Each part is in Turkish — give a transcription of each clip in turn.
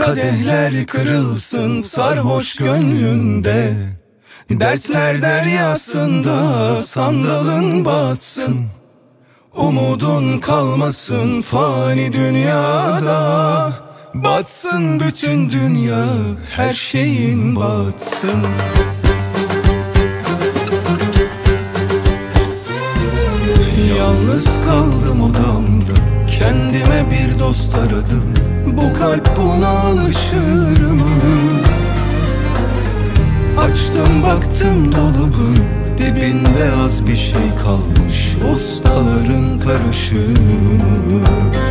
Kadehler kırılsın sarhoş gönlünde, dertler deryasında sandalın batsın. Umudun kalmasın fani dünyada, batsın bütün dünya, her şeyin batsın. Yalnız kaldım odamda, kendime bir dost aradım. Bu kalp buna alışır mı? Açtım baktım dolabı, dibinde az bir şey kalmış, ustaların karışımı.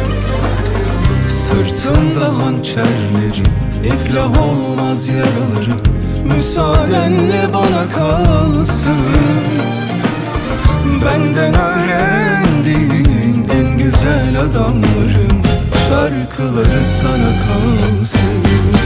Sırtımda hançerleri, iflah olmaz yaraları, müsaadenle bana kalsın. Benden öğrendiğin en güzel adamların şarkıları sana kalsın.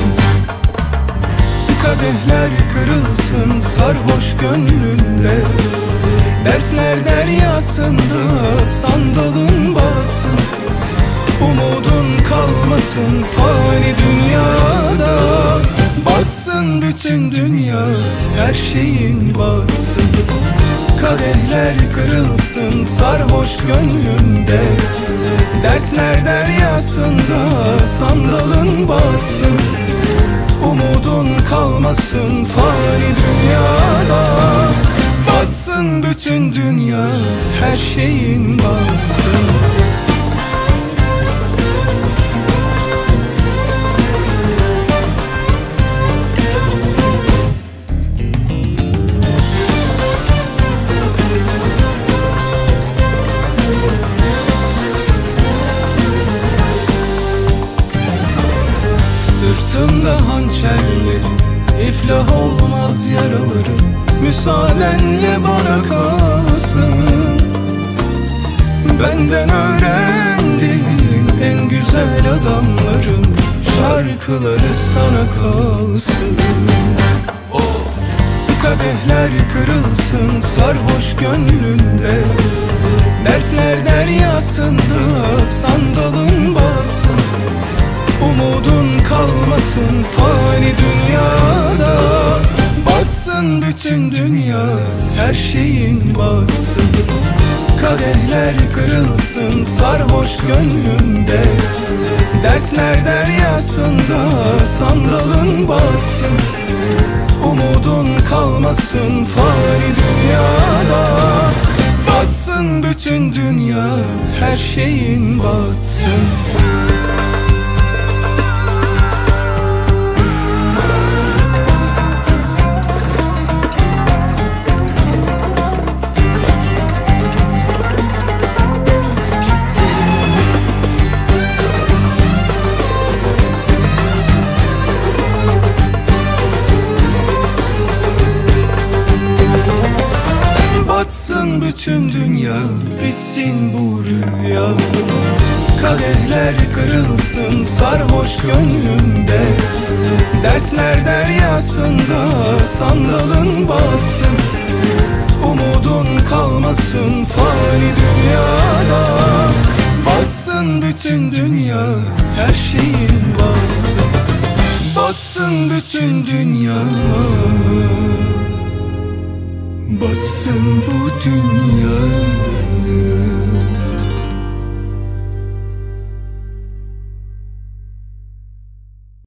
Kadehler kırılsın sarhoş gönlünde, dertler deryasında sandalın batsın. Umudun kalmasın fani dünyada, batsın bütün dünya, her şeyin batsın. Kadehler kırılsın sarhoş gönlünde, dertler deryasında sandalın batsın. Umudun kalmasın fani dünyada, batsın bütün dünya, her şeyin batsın. Sırtımda hançerlerim, iflah olmaz yaralarım, müsaadenle bana kalsın. Benden öğrendiğin en güzel adamların şarkıları sana kalsın. Oh, kadehler kırılsın sarhoş gönlünde, dertler deryasında sandalın batsın. Umudun kalmasın fani dünyada, batsın bütün dünya, her şeyin batsın. Kadehler kırılsın sarhoş gönlünde, dertler deryasında sandalın batsın. Umudun kalmasın fani dünyada, batsın bütün dünya, her şeyin batsın. Batsın bütün dünya, bitsin bu rüya. Kadehler kırılsın sarhoş gönlünde, dertler deryasında sandalın batsın. Umudun kalmasın fani dünyada, batsın bütün dünya, her şeyin batsın. Batsın bütün dünya, batsın bu dünya.